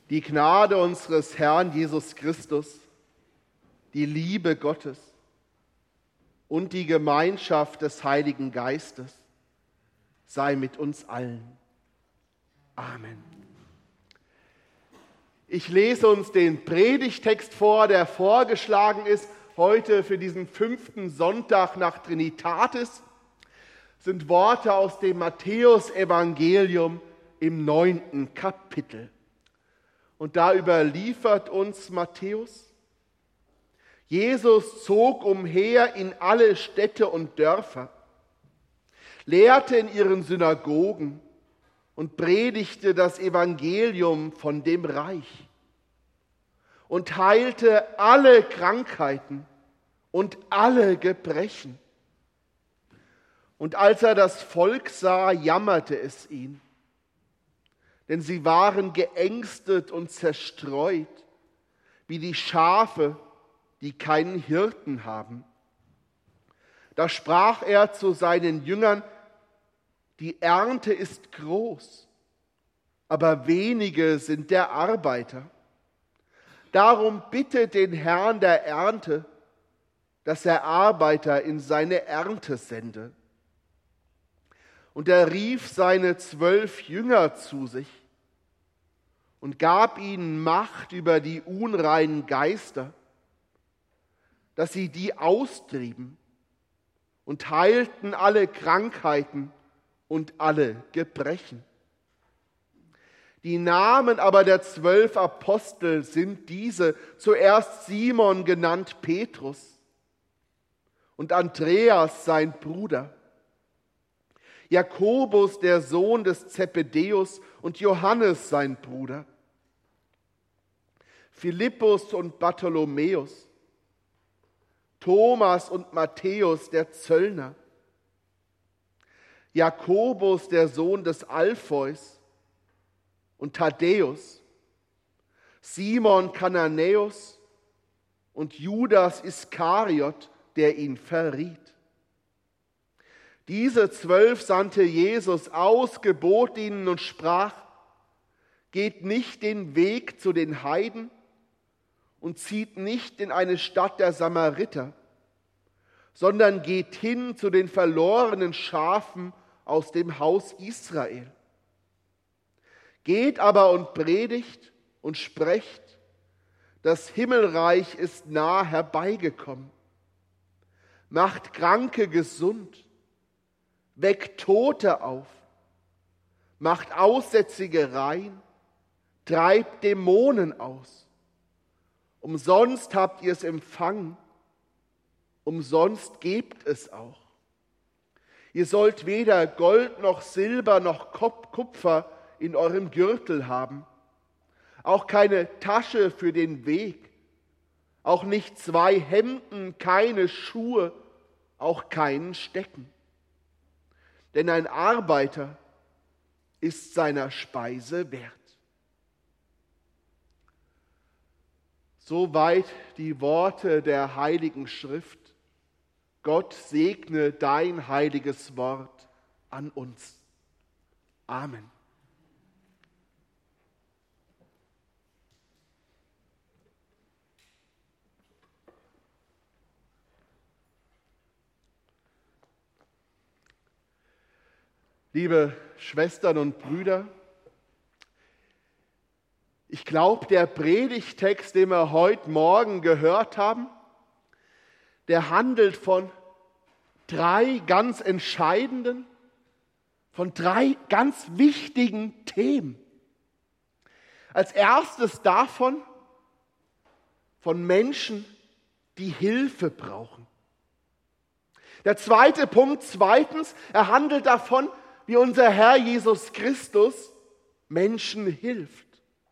Die Gnade unseres Herrn Jesus Christus, die Liebe Gottes und die Gemeinschaft des Heiligen Geistes sei mit uns allen. Amen. Ich lese uns den Predigtext vor, der vorgeschlagen ist heute für diesen 5. Sonntag nach Trinitatis. Das sind Worte aus dem Matthäusevangelium im 9. Kapitel. Und da überliefert uns Matthäus: Jesus zog umher in alle Städte und Dörfer, lehrte in ihren Synagogen und predigte das Evangelium von dem Reich und heilte alle Krankheiten und alle Gebrechen. Und als er das Volk sah, jammerte es ihn, denn sie waren geängstet und zerstreut, wie die Schafe, die keinen Hirten haben. Da sprach er zu seinen Jüngern: Die Ernte ist groß, aber wenige sind der Arbeiter. Darum bittet den Herrn der Ernte, dass er Arbeiter in seine Ernte sende. Und er rief seine 12 Jünger zu sich und gab ihnen Macht über die unreinen Geister, dass sie die austrieben und heilten alle Krankheiten und alle Gebrechen. Die Namen aber der 12 Apostel sind diese: zuerst Simon, genannt Petrus, und Andreas, sein Bruder, Jakobus, der Sohn des Zebedäus, und Johannes, sein Bruder, Philippus und Bartholomäus, Thomas und Matthäus, der Zöllner, Jakobus, der Sohn des Alpheus, und Thaddäus, Simon Kananäus und Judas Iskariot, der ihn verriet. Diese 12 sandte Jesus aus, gebot ihnen und sprach: Geht nicht den Weg zu den Heiden und zieht nicht in eine Stadt der Samariter, sondern geht hin zu den verlorenen Schafen aus dem Haus Israel. Geht aber und predigt und sprecht: Das Himmelreich ist nah herbeigekommen. Macht Kranke gesund, weckt Tote auf, macht Aussätzige rein, treibt Dämonen aus. Umsonst habt ihr es empfangen, umsonst gebt es auch. Ihr sollt weder Gold noch Silber noch Kupfer in eurem Gürtel haben, auch keine Tasche für den Weg, auch nicht 2 Hemden, keine Schuhe, auch keinen Stecken. Denn ein Arbeiter ist seiner Speise wert. Soweit die Worte der Heiligen Schrift. Gott segne dein heiliges Wort an uns. Amen. Liebe Schwestern und Brüder, ich glaube, der Predigtext, den wir heute Morgen gehört haben, der handelt von 3 ganz entscheidenden, von 3 ganz wichtigen Themen. Als erstes davon, von Menschen, die Hilfe brauchen. Der zweite Punkt, zweitens, er handelt davon, wie unser Herr Jesus Christus Menschen hilft.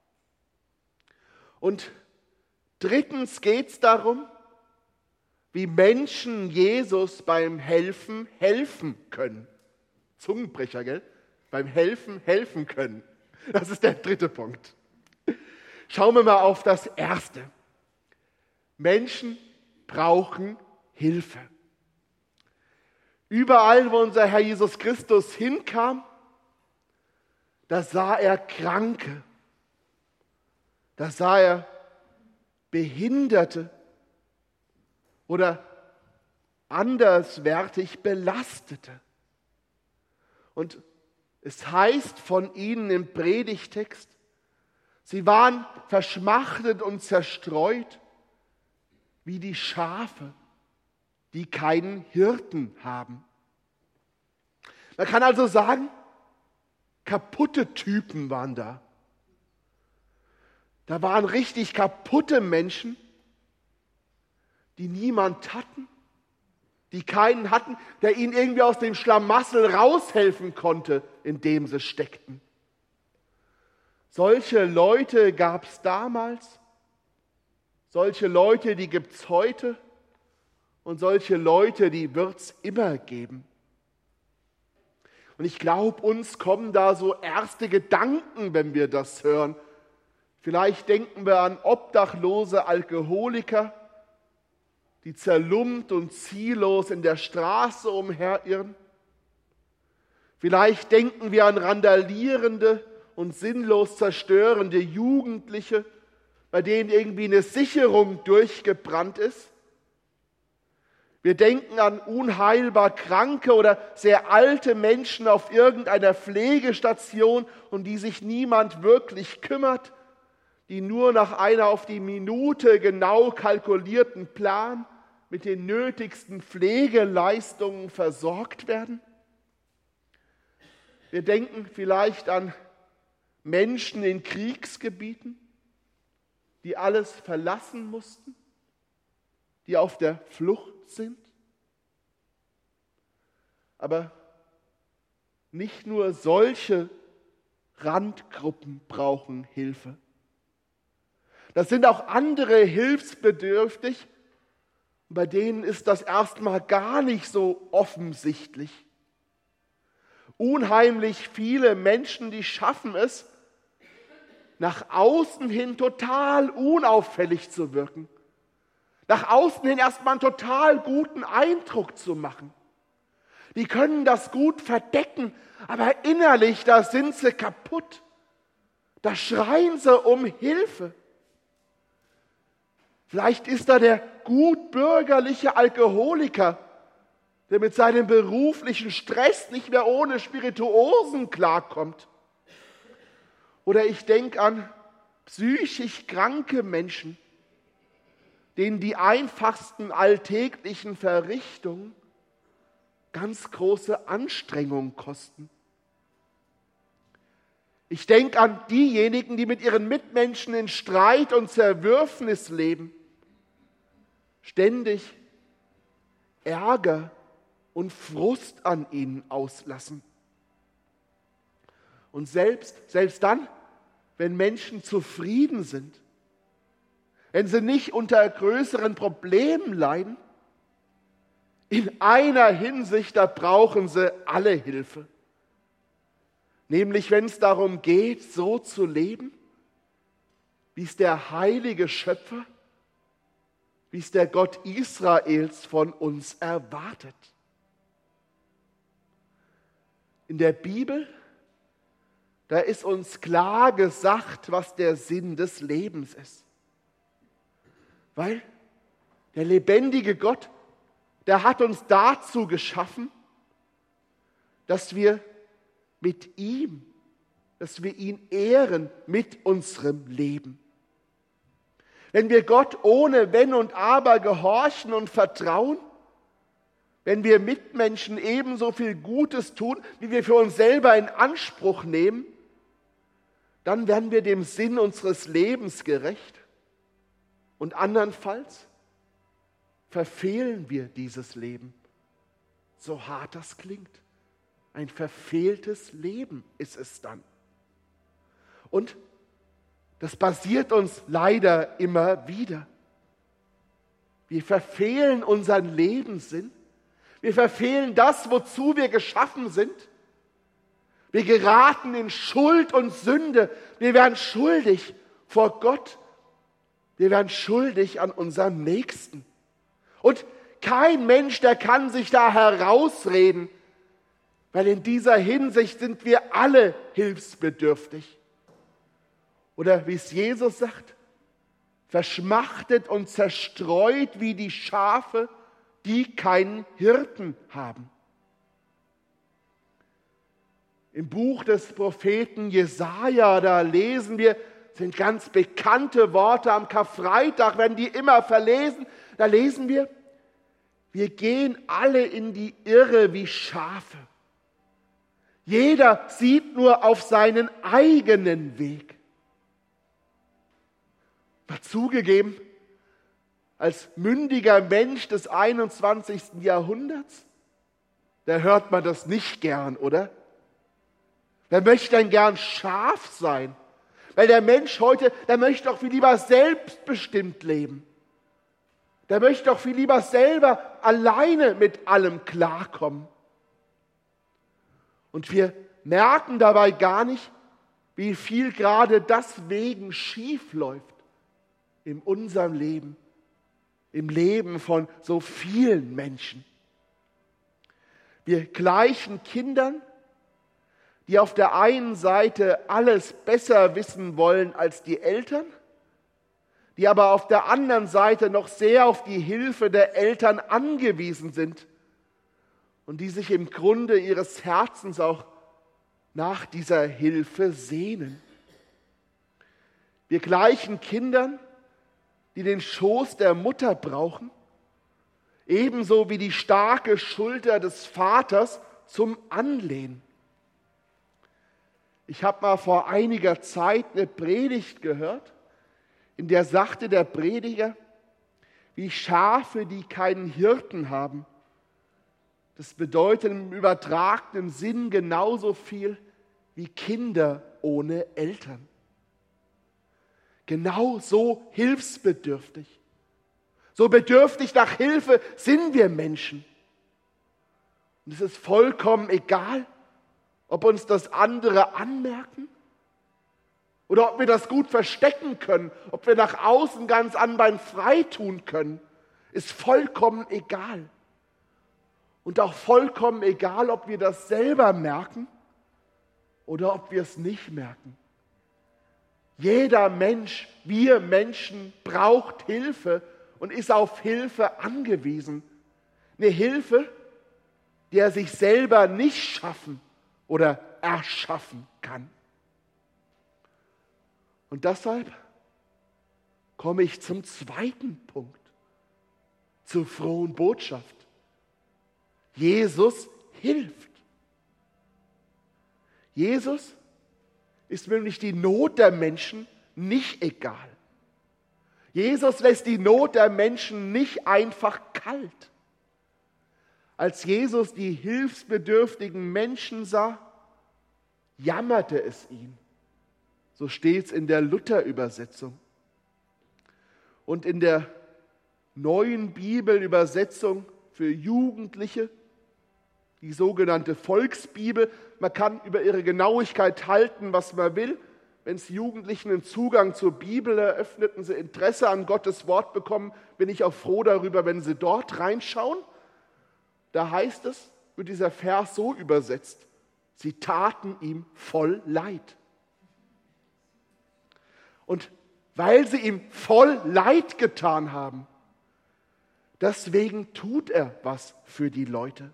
Und drittens geht es darum, wie Menschen Jesus beim Helfen helfen können. Zungenbrecher, gell? Beim Helfen helfen können. Das ist der dritte Punkt. Schauen wir mal auf das erste. Menschen brauchen Hilfe. Überall, wo unser Herr Jesus Christus hinkam, da sah er Kranke. Da sah er Behinderte oder anderswertig Belastete. Und es heißt von ihnen im Predigtext, sie waren verschmachtet und zerstreut wie die Schafe, die keinen Hirten haben. Man kann also sagen, kaputte Typen waren da. Da waren richtig kaputte Menschen, die niemand hatten, die keinen hatten, der ihnen irgendwie aus dem Schlamassel raushelfen konnte, in dem sie steckten. Solche Leute gab es damals, solche Leute, die gibt es heute und solche Leute, die wird es immer geben. Und ich glaube, uns kommen da so erste Gedanken, wenn wir das hören. Vielleicht denken wir an obdachlose Alkoholiker, die zerlumpt und ziellos in der Straße umherirren. Vielleicht denken wir an randalierende und sinnlos zerstörende Jugendliche, bei denen irgendwie eine Sicherung durchgebrannt ist. Wir denken an unheilbar kranke oder sehr alte Menschen auf irgendeiner Pflegestation, um die sich niemand wirklich kümmert, die nur nach einer auf die Minute genau kalkulierten Plan mit den nötigsten Pflegeleistungen versorgt werden. Wir denken vielleicht an Menschen in Kriegsgebieten, die alles verlassen mussten, die auf der Flucht sind. Aber nicht nur solche Randgruppen brauchen Hilfe. Das sind auch andere hilfsbedürftig, bei denen ist das erstmal gar nicht so offensichtlich. Unheimlich viele Menschen, die schaffen es, nach außen hin total unauffällig zu wirken. Nach außen hin erstmal einen total guten Eindruck zu machen. Die können das gut verdecken, aber innerlich, da sind sie kaputt. Da schreien sie um Hilfe. Vielleicht ist da der gutbürgerliche Alkoholiker, der mit seinem beruflichen Stress nicht mehr ohne Spirituosen klarkommt. Oder ich denke an psychisch kranke Menschen, denen die einfachsten alltäglichen Verrichtungen ganz große Anstrengung kosten. Ich denke an diejenigen, die mit ihren Mitmenschen in Streit und Zerwürfnis leben, ständig Ärger und Frust an ihnen auslassen. Und selbst dann, wenn Menschen zufrieden sind, wenn sie nicht unter größeren Problemen leiden, in einer Hinsicht, da brauchen sie alle Hilfe. Nämlich wenn es darum geht, so zu leben, wie es der heilige Schöpfer, wie es der Gott Israels von uns erwartet. In der Bibel, da ist uns klar gesagt, was der Sinn des Lebens ist. Weil der lebendige Gott, der hat uns dazu geschaffen, dass wir mit ihm, dass wir ihn ehren mit unserem Leben. Wenn wir Gott ohne Wenn und Aber gehorchen und vertrauen, wenn wir Mitmenschen ebenso viel Gutes tun, wie wir für uns selber in Anspruch nehmen, dann werden wir dem Sinn unseres Lebens gerecht. Und andernfalls verfehlen wir dieses Leben, so hart das klingt. Ein verfehltes Leben ist es dann. Und das passiert uns leider immer wieder. Wir verfehlen unseren Lebenssinn. Wir verfehlen das, wozu wir geschaffen sind. Wir geraten in Schuld und Sünde. Wir werden schuldig vor Gott. Wir werden schuldig an unserem Nächsten. Und kein Mensch, der kann sich da herausreden, weil in dieser Hinsicht sind wir alle hilfsbedürftig. Oder wie es Jesus sagt, verschmachtet und zerstreut wie die Schafe, die keinen Hirten haben. Im Buch des Propheten Jesaja, da lesen wir, sind ganz bekannte Worte, am Karfreitag werden die immer verlesen, da lesen wir gehen alle in die Irre wie Schafe. Jeder sieht nur auf seinen eigenen Weg. Mal zugegeben, als mündiger Mensch des 21. Jahrhunderts, da hört man das nicht gern, oder? Wer möchte denn gern Schaf sein? Weil der Mensch heute, der möchte doch viel lieber selbstbestimmt leben. Der möchte doch viel lieber selber alleine mit allem klarkommen. Und wir merken dabei gar nicht, wie viel gerade deswegen schief läuft in unserem Leben, im Leben von so vielen Menschen. Wir gleichen Kindern, die auf der einen Seite alles besser wissen wollen als die Eltern, die aber auf der anderen Seite noch sehr auf die Hilfe der Eltern angewiesen sind und die sich im Grunde ihres Herzens auch nach dieser Hilfe sehnen. Wir gleichen Kindern, die den Schoß der Mutter brauchen, ebenso wie die starke Schulter des Vaters zum Anlehnen. Ich habe mal vor einiger Zeit eine Predigt gehört, in der sagte der Prediger, wie Schafe, die keinen Hirten haben. Das bedeutet im übertragenen Sinn genauso viel wie Kinder ohne Eltern. Genau so hilfsbedürftig. So bedürftig nach Hilfe sind wir Menschen. Und es ist vollkommen egal, ob uns das andere anmerken oder ob wir das gut verstecken können, ob wir nach außen ganz anbeinfrei tun können, ist vollkommen egal. Und auch vollkommen egal, ob wir das selber merken oder ob wir es nicht merken. Jeder Mensch, wir Menschen, braucht Hilfe und ist auf Hilfe angewiesen. Eine Hilfe, die er sich selber nicht schaffen oder erschaffen kann. Und deshalb komme ich zum zweiten Punkt, zur frohen Botschaft. Jesus hilft. Jesus ist nämlich die Not der Menschen nicht egal. Jesus lässt die Not der Menschen nicht einfach kalt. Als Jesus die hilfsbedürftigen Menschen sah, jammerte es ihn. So steht es in der Luther-Übersetzung. Und in der neuen Bibelübersetzung für Jugendliche, die sogenannte Volksbibel, man kann über ihre Genauigkeit halten, was man will. Wenn es Jugendlichen einen Zugang zur Bibel eröffnet und sie Interesse an Gottes Wort bekommen, bin ich auch froh darüber, wenn sie dort reinschauen. Da heißt es, wird dieser Vers so übersetzt, sie taten ihm voll Leid. Und weil sie ihm voll Leid getan haben, deswegen tut er was für die Leute.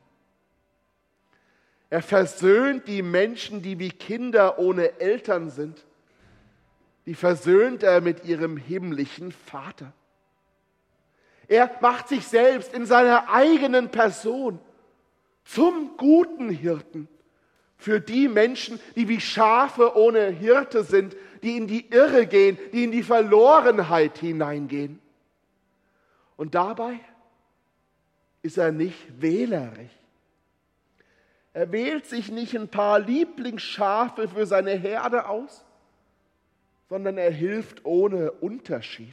Er versöhnt die Menschen, die wie Kinder ohne Eltern sind. Die versöhnt er mit ihrem himmlischen Vater. Er macht sich selbst in seiner eigenen Person zum guten Hirten für die Menschen, die wie Schafe ohne Hirte sind, die in die Irre gehen, die in die Verlorenheit hineingehen. Und dabei ist er nicht wählerisch. Er wählt sich nicht ein paar Lieblingsschafe für seine Herde aus, sondern er hilft ohne Unterschied.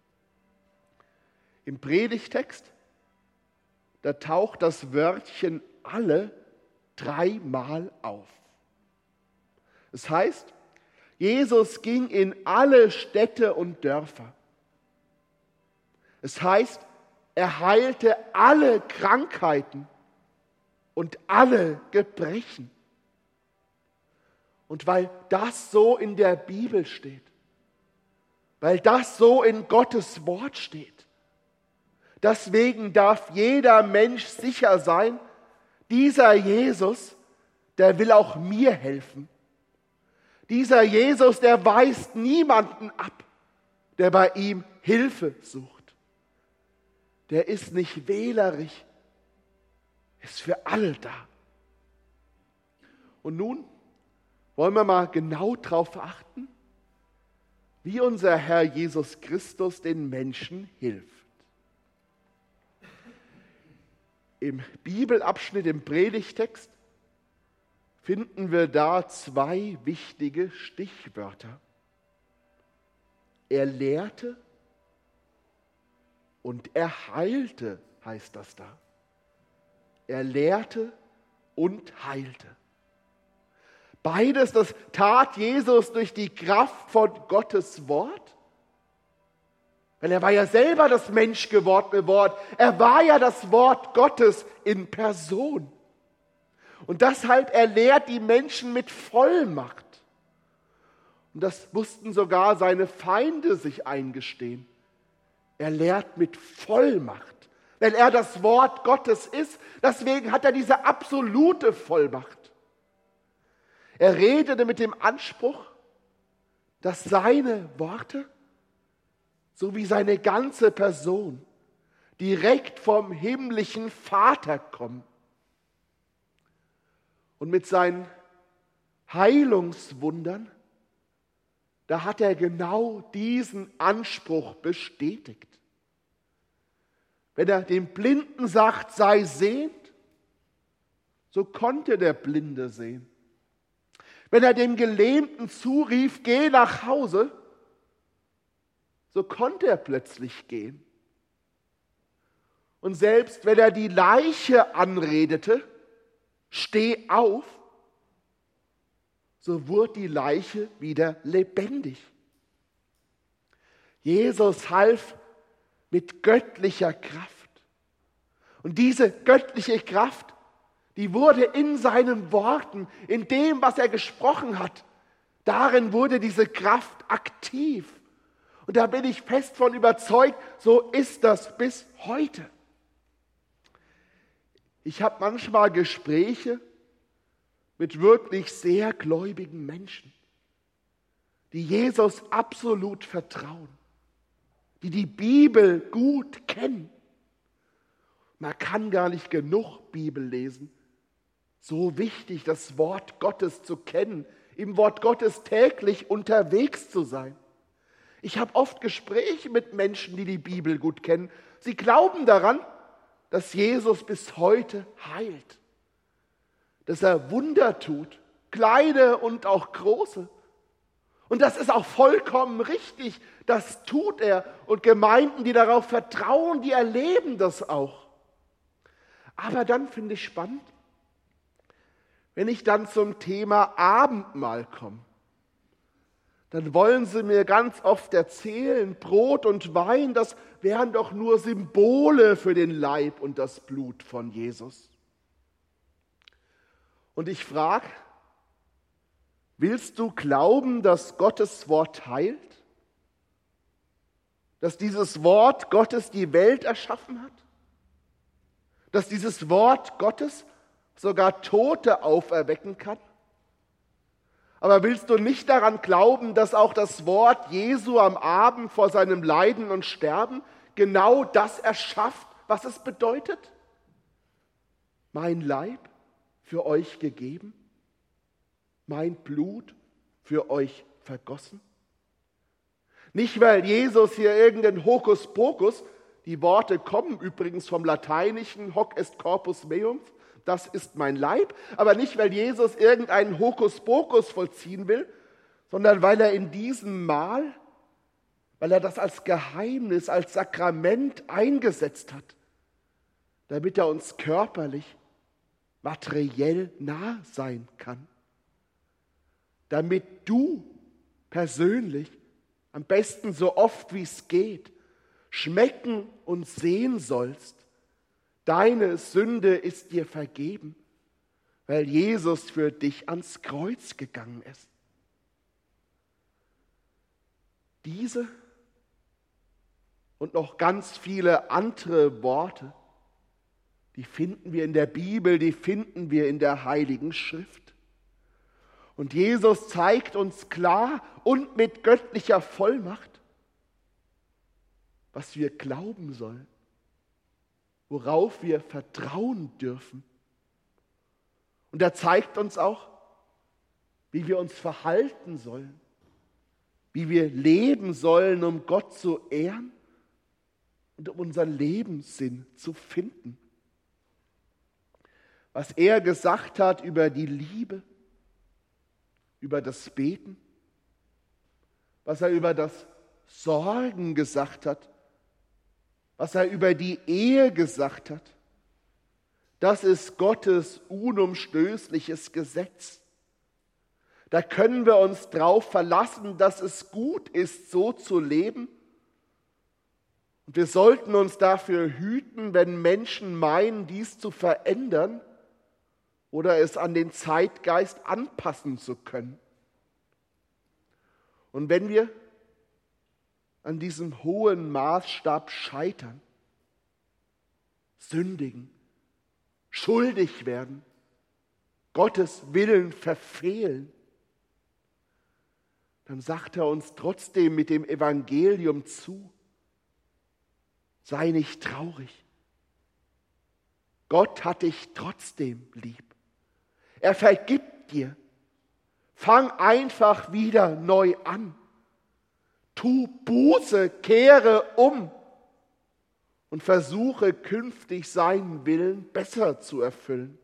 Im Predigtext, da taucht das Wörtchen alle 3-mal auf. Es heißt, Jesus ging in alle Städte und Dörfer. Es heißt, er heilte alle Krankheiten und alle Gebrechen. Und weil das so in der Bibel steht, weil das so in Gottes Wort steht. Deswegen darf jeder Mensch sicher sein, dieser Jesus, der will auch mir helfen. Dieser Jesus, der weist niemanden ab, der bei ihm Hilfe sucht. Der ist nicht wählerisch, ist für alle da. Und nun wollen wir mal genau darauf achten, wie unser Herr Jesus Christus den Menschen hilft. Im Bibelabschnitt, im Predigtext, finden wir da zwei wichtige Stichwörter. Er lehrte und er heilte, heißt das da. Er lehrte und heilte. Beides, das tat Jesus durch die Kraft von Gottes Wort. Weil er war ja selber das menschgewordene Wort. Er war ja das Wort Gottes in Person. Und deshalb, er lehrt die Menschen mit Vollmacht. Und das mussten sogar seine Feinde sich eingestehen. Er lehrt mit Vollmacht, weil er das Wort Gottes ist. Deswegen hat er diese absolute Vollmacht. Er redete mit dem Anspruch, dass seine Worte sowie seine ganze Person direkt vom himmlischen Vater kommen. Und mit seinen Heilungswundern, da hat er genau diesen Anspruch bestätigt. Wenn er dem Blinden sagt, sei sehend, so konnte der Blinde sehen. Wenn er dem Gelähmten zurief, geh nach Hause, so konnte er plötzlich gehen. Und selbst wenn er die Leiche anredete, steh auf, so wurde die Leiche wieder lebendig. Jesus half mit göttlicher Kraft. Und diese göttliche Kraft, die wurde in seinen Worten, in dem, was er gesprochen hat, darin wurde diese Kraft aktiv. Und da bin ich fest von überzeugt, so ist das bis heute. Ich habe manchmal Gespräche mit wirklich sehr gläubigen Menschen, die Jesus absolut vertrauen, die die Bibel gut kennen. Man kann gar nicht genug Bibel lesen. So wichtig, das Wort Gottes zu kennen, im Wort Gottes täglich unterwegs zu sein. Ich habe oft Gespräche mit Menschen, die die Bibel gut kennen. Sie glauben daran, dass Jesus bis heute heilt, dass er Wunder tut, kleine und auch große. Und das ist auch vollkommen richtig, das tut er. Und Gemeinden, die darauf vertrauen, die erleben das auch. Aber dann finde ich spannend, wenn ich dann zum Thema Abendmahl komme, dann wollen sie mir ganz oft erzählen, Brot und Wein, das wären doch nur Symbole für den Leib und das Blut von Jesus. Und ich frage, willst du glauben, dass Gottes Wort heilt? Dass dieses Wort Gottes die Welt erschaffen hat? Dass dieses Wort Gottes sogar Tote auferwecken kann? Aber willst du nicht daran glauben, dass auch das Wort Jesu am Abend vor seinem Leiden und Sterben genau das erschafft, was es bedeutet? Mein Leib für euch gegeben, mein Blut für euch vergossen? Nicht, weil Jesus hier irgendein Hokuspokus, die Worte kommen übrigens vom Lateinischen, hoc est corpus meum, das ist mein Leib, aber nicht, weil Jesus irgendeinen Hokuspokus vollziehen will, sondern weil er in diesem Mahl, weil er das als Geheimnis, als Sakrament eingesetzt hat, damit er uns körperlich, materiell nah sein kann. Damit du persönlich, am besten so oft wie es geht, schmecken und sehen sollst, deine Sünde ist dir vergeben, weil Jesus für dich ans Kreuz gegangen ist. Diese und noch ganz viele andere Worte, die finden wir in der Bibel, die finden wir in der Heiligen Schrift. Und Jesus zeigt uns klar und mit göttlicher Vollmacht, was wir glauben sollen, worauf wir vertrauen dürfen. Und er zeigt uns auch, wie wir uns verhalten sollen, wie wir leben sollen, um Gott zu ehren und um unseren Lebenssinn zu finden. Was er gesagt hat über die Liebe, über das Beten, was er über das Sorgen gesagt hat, was er über die Ehe gesagt hat, das ist Gottes unumstößliches Gesetz. Da können wir uns drauf verlassen, dass es gut ist, so zu leben. Und wir sollten uns dafür hüten, wenn Menschen meinen, dies zu verändern oder es an den Zeitgeist anpassen zu können. Und wenn wir an diesem hohen Maßstab scheitern, sündigen, schuldig werden, Gottes Willen verfehlen, dann sagt er uns trotzdem mit dem Evangelium zu: Sei nicht traurig. Gott hat dich trotzdem lieb. Er vergibt dir. Fang einfach wieder neu an. Tu Buße, kehre um und versuche künftig seinen Willen besser zu erfüllen.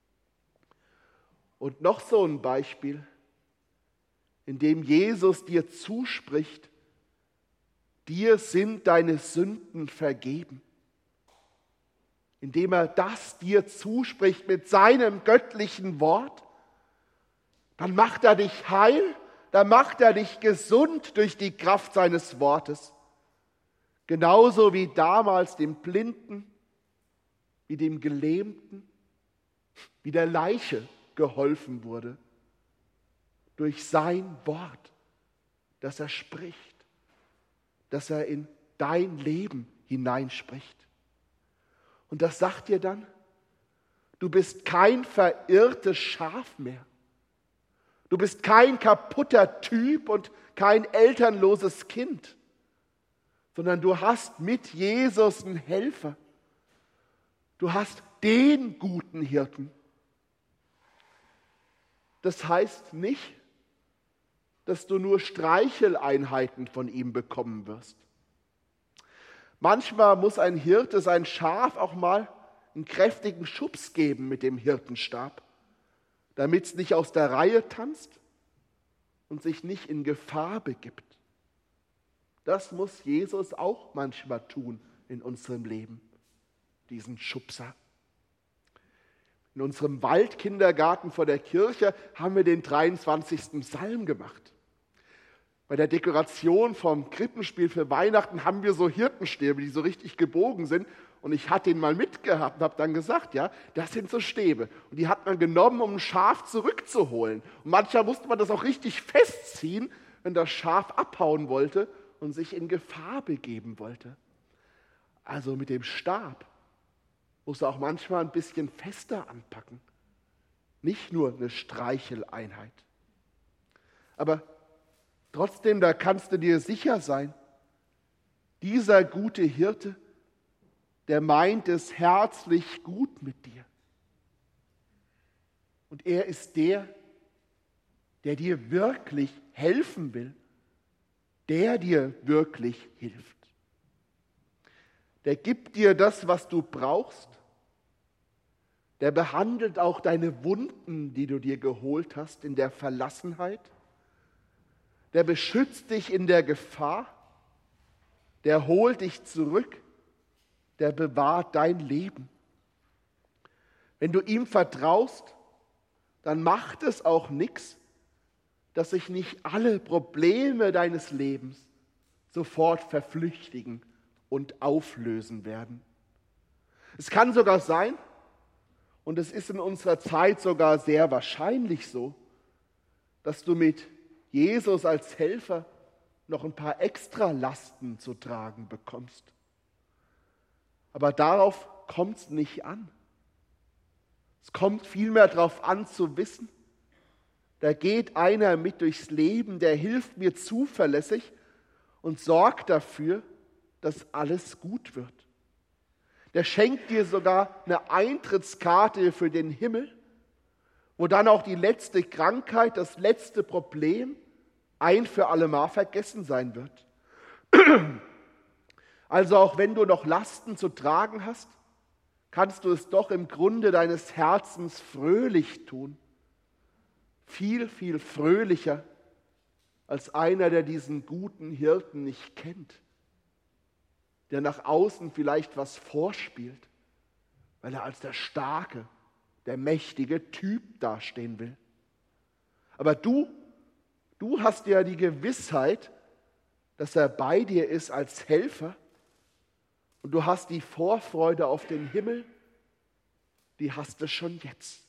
Und noch so ein Beispiel, in dem Jesus dir zuspricht: Dir sind deine Sünden vergeben. Indem er das dir zuspricht mit seinem göttlichen Wort, dann macht er dich heil, dann macht er dich gesund durch die Kraft seines Wortes. Genauso wie damals dem Blinden, wie dem Gelähmten, wie der Leiche geholfen wurde. Durch sein Wort, das er spricht, dass er in dein Leben hineinspricht. Und das sagt dir dann: Du bist kein verirrtes Schaf mehr. Du bist kein kaputter Typ und kein elternloses Kind, sondern du hast mit Jesus einen Helfer. Du hast den guten Hirten. Das heißt nicht, dass du nur Streicheleinheiten von ihm bekommen wirst. Manchmal muss ein Hirte sein Schaf auch mal einen kräftigen Schubs geben mit dem Hirtenstab, damit es nicht aus der Reihe tanzt und sich nicht in Gefahr begibt. Das muss Jesus auch manchmal tun in unserem Leben, diesen Schubser. In unserem Waldkindergarten vor der Kirche haben wir den 23. Psalm gemacht. Bei der Dekoration vom Krippenspiel für Weihnachten haben wir so Hirtenstäbe, die so richtig gebogen sind. Und ich hatte den mal mitgehabt und habe dann gesagt, ja, das sind so Stäbe. Und die hat man genommen, um ein Schaf zurückzuholen. Und manchmal musste man das auch richtig festziehen, wenn das Schaf abhauen wollte und sich in Gefahr begeben wollte. Also mit dem Stab muss er auch manchmal ein bisschen fester anpacken. Nicht nur eine Streicheleinheit. Aber trotzdem, da kannst du dir sicher sein, dieser gute Hirte, der meint es herzlich gut mit dir. Und er ist der dir wirklich helfen will, der dir wirklich hilft. Der gibt dir das, was du brauchst. Der behandelt auch deine Wunden, die du dir geholt hast in der Verlassenheit. Der beschützt dich in der Gefahr. Der holt dich zurück. Der bewahrt dein Leben. Wenn du ihm vertraust, dann macht es auch nichts, dass sich nicht alle Probleme deines Lebens sofort verflüchtigen und auflösen werden. Es kann sogar sein, und es ist in unserer Zeit sogar sehr wahrscheinlich so, dass du mit Jesus als Helfer noch ein paar extra Lasten zu tragen bekommst. Aber darauf kommt es nicht an. Es kommt vielmehr darauf an zu wissen, da geht einer mit durchs Leben, der hilft mir zuverlässig und sorgt dafür, dass alles gut wird. Der schenkt dir sogar eine Eintrittskarte für den Himmel, wo dann auch die letzte Krankheit, das letzte Problem ein für allemal vergessen sein wird. Also auch wenn du noch Lasten zu tragen hast, kannst du es doch im Grunde deines Herzens fröhlich tun. Viel, viel fröhlicher als einer, der diesen guten Hirten nicht kennt, der nach außen vielleicht was vorspielt, weil er als der starke, der mächtige Typ dastehen will. Aber du hast ja die Gewissheit, dass er bei dir ist als Helfer und du hast die Vorfreude auf den Himmel, die hast du schon jetzt.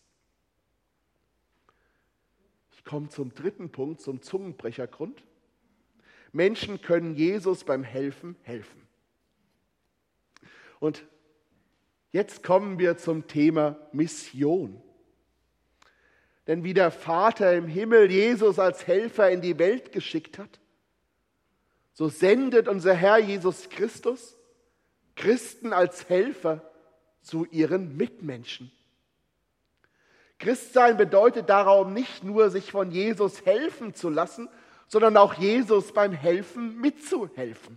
Ich komme zum dritten Punkt, zum Zungenbrechergrund. Menschen können Jesus beim Helfen helfen. Und jetzt kommen wir zum Thema Mission. Denn wie der Vater im Himmel Jesus als Helfer in die Welt geschickt hat, so sendet unser Herr Jesus Christus Christen als Helfer zu ihren Mitmenschen. Christsein bedeutet darum nicht nur, sich von Jesus helfen zu lassen, sondern auch Jesus beim Helfen mitzuhelfen.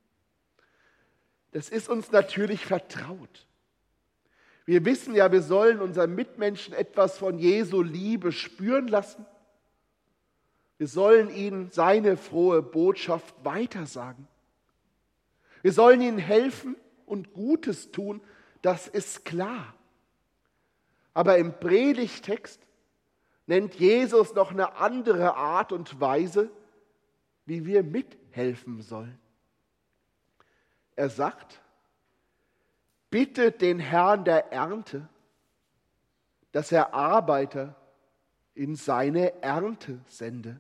Das ist uns natürlich vertraut. Wir wissen ja, wir sollen unseren Mitmenschen etwas von Jesu Liebe spüren lassen. Wir sollen ihnen seine frohe Botschaft weitersagen. Wir sollen ihnen helfen und Gutes tun, das ist klar. Aber im Predigtext nennt Jesus noch eine andere Art und Weise, wie wir mithelfen sollen. Er sagt, bittet den Herrn der Ernte, dass er Arbeiter in seine Ernte sende.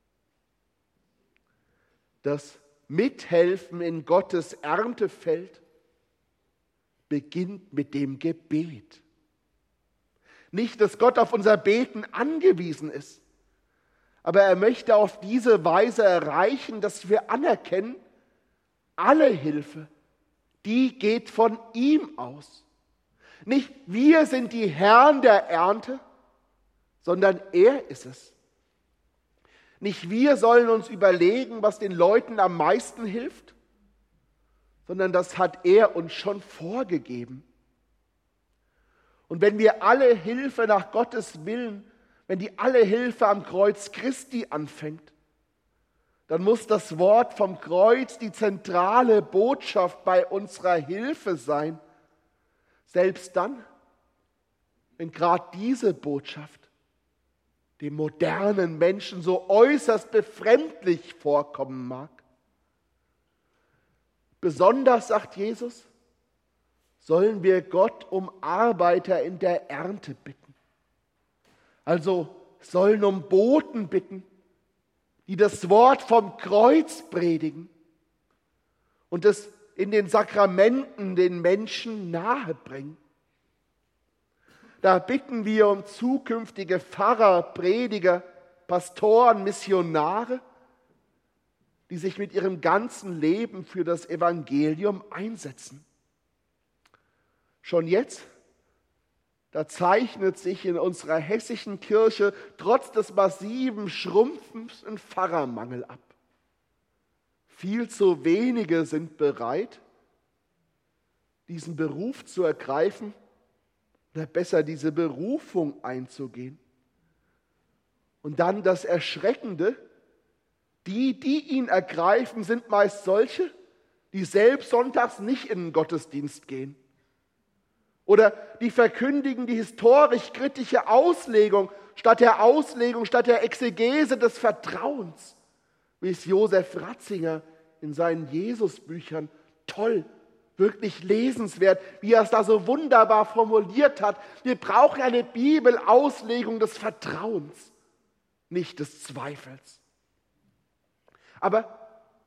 Das Mithelfen in Gottes Erntefeld beginnt mit dem Gebet. Nicht, dass Gott auf unser Beten angewiesen ist, aber er möchte auf diese Weise erreichen, dass wir anerkennen, alle Hilfe, die geht von ihm aus. Nicht wir sind die Herren der Ernte, sondern er ist es. Nicht wir sollen uns überlegen, was den Leuten am meisten hilft, sondern das hat er uns schon vorgegeben. Und wenn wir alle Hilfe nach Gottes Willen, wenn die alle Hilfe am Kreuz Christi anfängt, dann muss das Wort vom Kreuz die zentrale Botschaft bei unserer Hilfe sein. Selbst dann, wenn gerade diese Botschaft dem modernen Menschen so äußerst befremdlich vorkommen mag. Besonders, sagt Jesus, sollen wir Gott um Arbeiter in der Ernte bitten. Also sollen um Boten bitten, die das Wort vom Kreuz predigen und es in den Sakramenten den Menschen nahebringen. Da bitten wir um zukünftige Pfarrer, Prediger, Pastoren, Missionare, die sich mit ihrem ganzen Leben für das Evangelium einsetzen. Schon jetzt, da zeichnet sich in unserer hessischen Kirche trotz des massiven Schrumpfens ein Pfarrermangel ab. Viel zu wenige sind bereit, diesen Beruf zu ergreifen oder besser diese Berufung einzugehen. Und dann das Erschreckende, die ihn ergreifen, sind meist solche, die selbst sonntags nicht in den Gottesdienst gehen. Oder die verkündigen die historisch-kritische Auslegung statt der Exegese des Vertrauens, wie es Josef Ratzinger in seinen Jesusbüchern toll, wirklich lesenswert, wie er es da so wunderbar formuliert hat. Wir brauchen eine Bibelauslegung des Vertrauens, nicht des Zweifels. Aber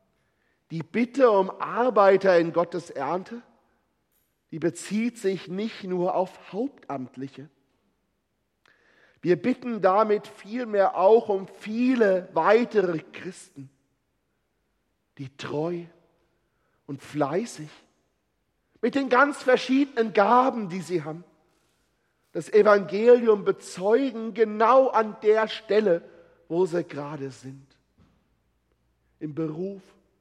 Die Bitte um Arbeiter in Gottes Ernte, die bezieht sich nicht nur auf Hauptamtliche. Wir bitten damit vielmehr auch um viele weitere Christen, die treu und fleißig mit den ganz verschiedenen Gaben, die sie haben, das Evangelium bezeugen, genau an der Stelle, wo sie gerade sind. Im Beruf,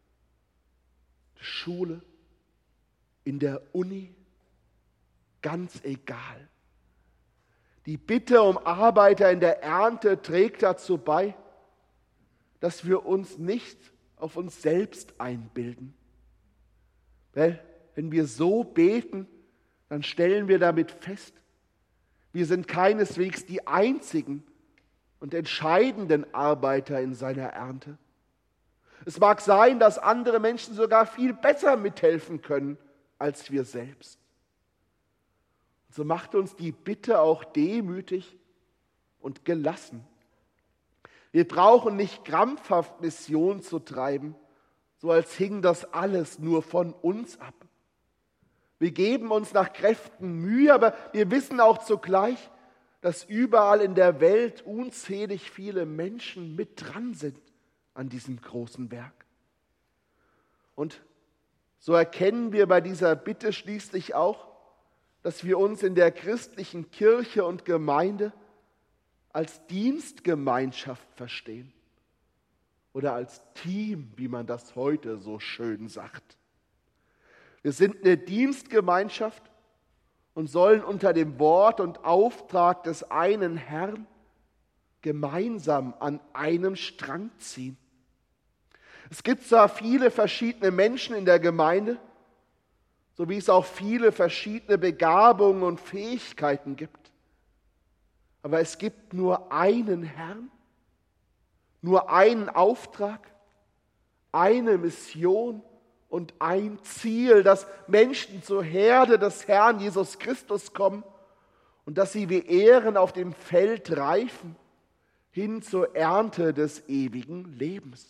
Schule, in der Uni, ganz egal. Die Bitte um Arbeiter in der Ernte trägt dazu bei, dass wir uns nicht auf uns selbst einbilden. Weil, wenn wir so beten, dann stellen wir damit fest, wir sind keineswegs die einzigen und entscheidenden Arbeiter in seiner Ernte. Es mag sein, dass andere Menschen sogar viel besser mithelfen können als wir selbst. So macht uns die Bitte auch demütig und gelassen. Wir brauchen nicht krampfhaft Mission zu treiben, so als hing das alles nur von uns ab. Wir geben uns nach Kräften Mühe, aber wir wissen auch zugleich, dass überall in der Welt unzählig viele Menschen mit dran sind an diesem großen Werk. Und so erkennen wir bei dieser Bitte schließlich auch, dass wir uns in der christlichen Kirche und Gemeinde als Dienstgemeinschaft verstehen oder als Team, wie man das heute so schön sagt. Wir sind eine Dienstgemeinschaft und sollen unter dem Wort und Auftrag des einen Herrn gemeinsam an einem Strang ziehen. Es gibt zwar viele verschiedene Menschen in der Gemeinde, so wie es auch viele verschiedene Begabungen und Fähigkeiten gibt. Aber es gibt nur einen Herrn, nur einen Auftrag, eine Mission und ein Ziel, dass Menschen zur Herde des Herrn Jesus Christus kommen und dass sie wie Ähren auf dem Feld reifen, hin zur Ernte des ewigen Lebens.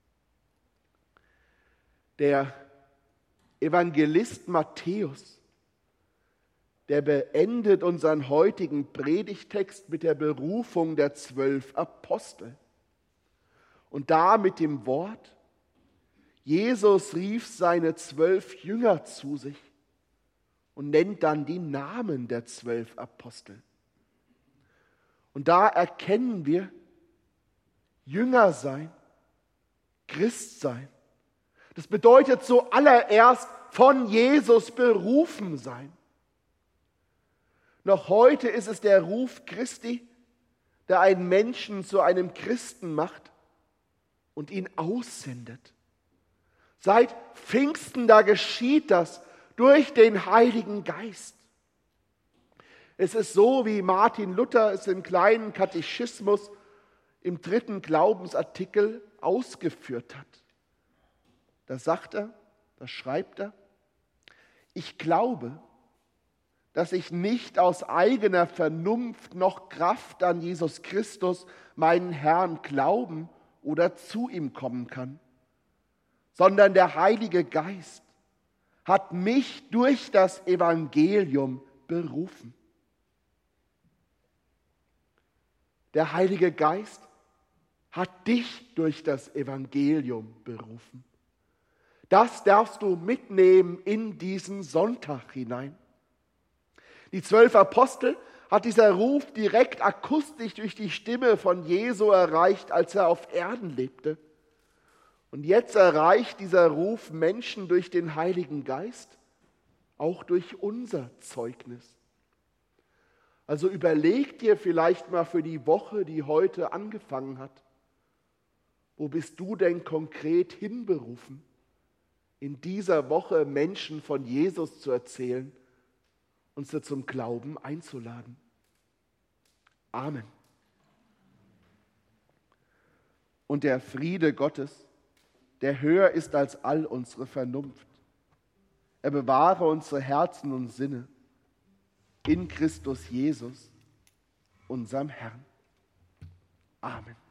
Der Evangelist Matthäus, der beendet unseren heutigen Predigtext mit der Berufung der 12 Apostel. Und da mit dem Wort, Jesus rief seine 12 Jünger zu sich und nennt dann die Namen der 12 Apostel. Und da erkennen wir, Jünger sein, Christ sein. Das bedeutet zuallererst von Jesus berufen sein. Noch heute ist es der Ruf Christi, der einen Menschen zu einem Christen macht und ihn aussendet. Seit Pfingsten, da geschieht das durch den Heiligen Geist. Es ist so, wie Martin Luther es im kleinen Katechismus im 3. Glaubensartikel ausgeführt hat. Da sagt er, da schreibt er, ich glaube, dass ich nicht aus eigener Vernunft noch Kraft an Jesus Christus, meinen Herrn, glauben oder zu ihm kommen kann, sondern der Heilige Geist hat mich durch das Evangelium berufen. Der Heilige Geist hat dich durch das Evangelium berufen. Das darfst du mitnehmen in diesen Sonntag hinein. Die 12 Apostel hat dieser Ruf direkt akustisch durch die Stimme von Jesu erreicht, als er auf Erden lebte. Und jetzt erreicht dieser Ruf Menschen durch den Heiligen Geist, auch durch unser Zeugnis. Also überleg dir vielleicht mal für die Woche, die heute angefangen hat, wo bist du denn konkret hinberufen, in dieser Woche Menschen von Jesus zu erzählen und sie zum Glauben einzuladen. Amen. Und der Friede Gottes, der höher ist als all unsere Vernunft, er bewahre unsere Herzen und Sinne in Christus Jesus, unserem Herrn. Amen.